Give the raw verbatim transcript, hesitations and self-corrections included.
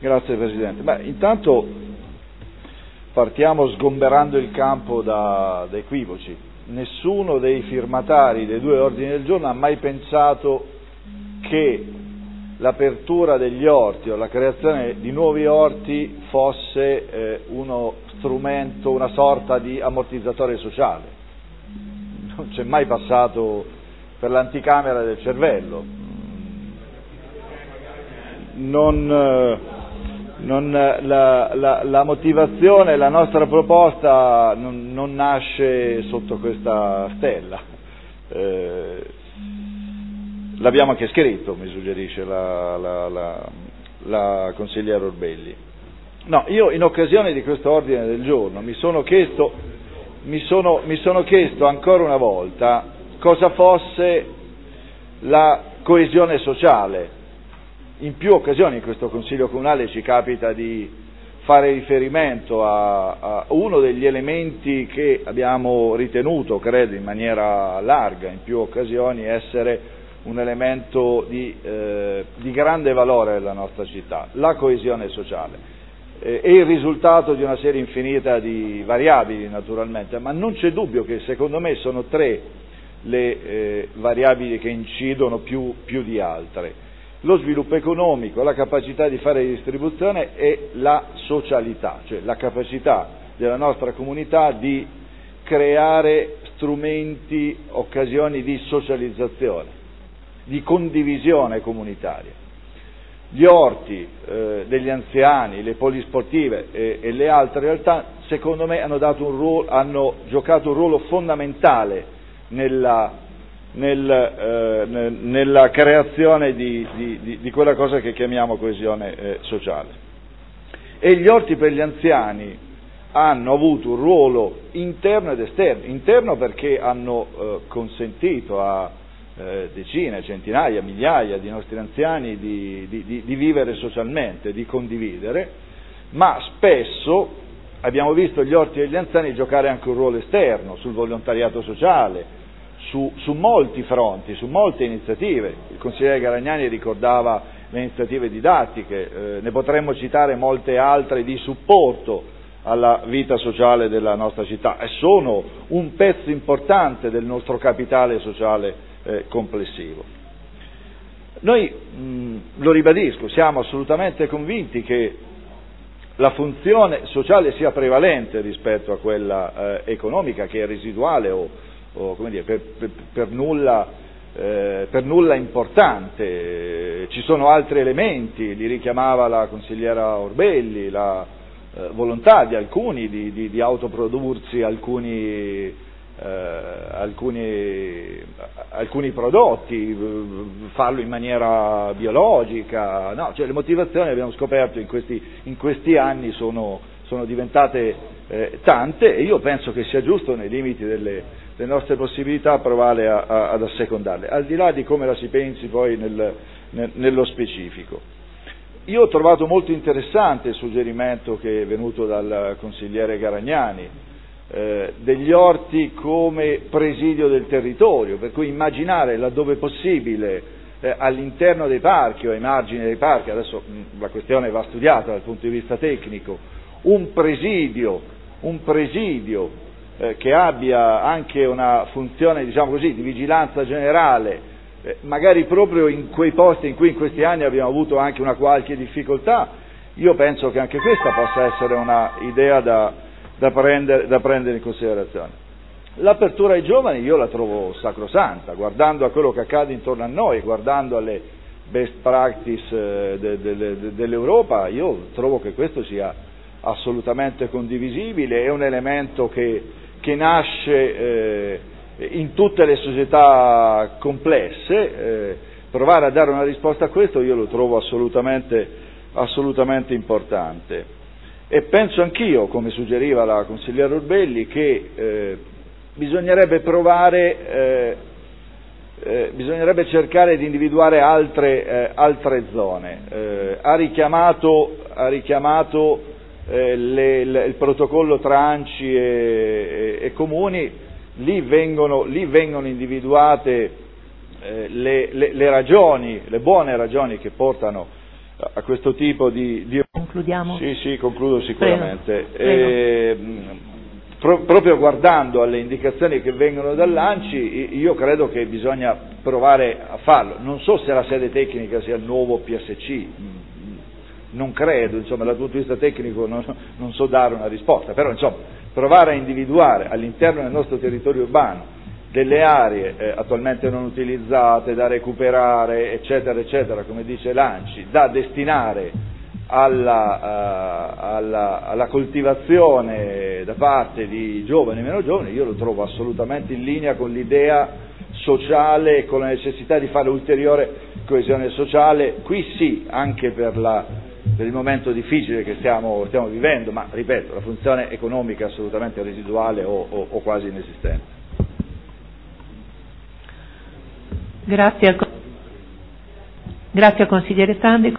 Grazie Presidente. Beh, intanto partiamo sgomberando il campo da, da equivoci. Nessuno dei firmatari dei due ordini del giorno ha mai pensato che l'apertura degli orti o la creazione di nuovi orti fosse eh, uno strumento, una sorta di ammortizzatore sociale. Non c'è mai passato per l'anticamera del cervello. Non, non, la, la, la motivazione, la nostra proposta non, non nasce sotto questa stella. Eh, L'abbiamo anche scritto, mi suggerisce la, la, la, la consigliera Orbelli. No, io in occasione di questo ordine del giorno mi sono chiesto, mi sono, mi sono chiesto ancora una volta cosa fosse la coesione sociale. In più occasioni in questo Consiglio Comunale ci capita di fare riferimento a, a uno degli elementi che abbiamo ritenuto, credo in maniera larga, in più occasioni, essere un elemento di, eh, di grande valore della nostra città, la coesione sociale. Eh, è il risultato di una serie infinita di variabili naturalmente, ma non c'è dubbio che secondo me sono tre le eh, variabili che incidono più, più di altre: lo sviluppo economico, la capacità di fare distribuzione e la socialità, cioè la capacità della nostra comunità di creare strumenti, occasioni di socializzazione, di condivisione comunitaria. Gli orti eh, degli anziani, le polisportive e, e le altre realtà, secondo me, hanno, dato un ruolo, hanno giocato un ruolo fondamentale nella, nel, eh, nella creazione di, di, di, di quella cosa che chiamiamo coesione eh, sociale. E gli orti per gli anziani hanno avuto un ruolo interno ed esterno. Interno perché hanno eh, consentito a Eh, decine, centinaia, migliaia di nostri anziani di, di, di vivere socialmente, di condividere, ma spesso abbiamo visto gli orti degli anziani giocare anche un ruolo esterno, sul volontariato sociale, su, su molti fronti, su molte iniziative. Il consigliere Garagnani ricordava le iniziative didattiche, eh, ne potremmo citare molte altre di supporto alla vita sociale della nostra città e sono un pezzo importante del nostro capitale sociale Eh, complessivo. Noi, mh, lo ribadisco, siamo assolutamente convinti che la funzione sociale sia prevalente rispetto a quella eh, economica, che è residuale o, o come dire, per, per, per, nulla, eh, per nulla importante. Ci sono altri elementi, li richiamava la consigliera Orbelli, la eh, volontà di alcuni di, di, di autoprodursi alcuni Eh, alcuni, alcuni prodotti, farlo in maniera biologica, no, cioè le motivazioni abbiamo scoperto in questi, in questi anni sono, sono diventate eh, tante e io penso che sia giusto nei limiti delle, delle nostre possibilità provare a, a, ad assecondarle, al di là di come la si pensi poi nel, nel, nello specifico. Io ho trovato molto interessante il suggerimento che è venuto dal consigliere Garagnani, Eh, degli orti come presidio del territorio, per cui immaginare laddove possibile eh, all'interno dei parchi o ai margini dei parchi, adesso mh, la questione va studiata dal punto di vista tecnico, un presidio, un presidio eh, che abbia anche una funzione, diciamo così, di vigilanza generale, eh, magari proprio in quei posti in cui in questi anni abbiamo avuto anche una qualche difficoltà. Io penso che anche questa possa essere una idea da Da prendere, da prendere in considerazione. L'apertura ai giovani io la trovo sacrosanta, guardando a quello che accade intorno a noi, guardando alle best practice de, de, de, dell'Europa, io trovo che questo sia assolutamente condivisibile, è un elemento che, che nasce eh, in tutte le società complesse, eh, provare a dare una risposta a questo io lo trovo assolutamente, assolutamente importante. E penso anch'io, come suggeriva la consigliera Orbelli, che eh, bisognerebbe provare, eh, eh, bisognerebbe cercare di individuare altre, eh, altre zone. Eh, ha richiamato, ha richiamato eh, le, le, il protocollo tra A N C I e, e, e comuni, lì vengono, lì vengono individuate eh, le, le, le ragioni, le buone ragioni che portano a questo tipo di, di... Concludiamo? Sì, sì, concludo sicuramente. Prego. Prego. E, pro, proprio guardando alle indicazioni che vengono dall'ANCI, io credo che bisogna provare a farlo. Non so se la sede tecnica sia il nuovo P S C, non credo, insomma, dal punto di vista tecnico non, non so dare una risposta, però insomma, provare a individuare all'interno del nostro territorio urbano delle aree eh, attualmente non utilizzate, da recuperare, eccetera, eccetera, come dice l'ANCI, da destinare alla, uh, alla, alla coltivazione da parte di giovani e meno giovani, io lo trovo assolutamente in linea con l'idea sociale e con la necessità di fare ulteriore coesione sociale, qui sì, anche per, la, per il momento difficile che stiamo, stiamo vivendo, ma ripeto, la funzione economica è assolutamente residuale o, o, o quasi inesistente. Grazie al, grazie al consigliere Tandi.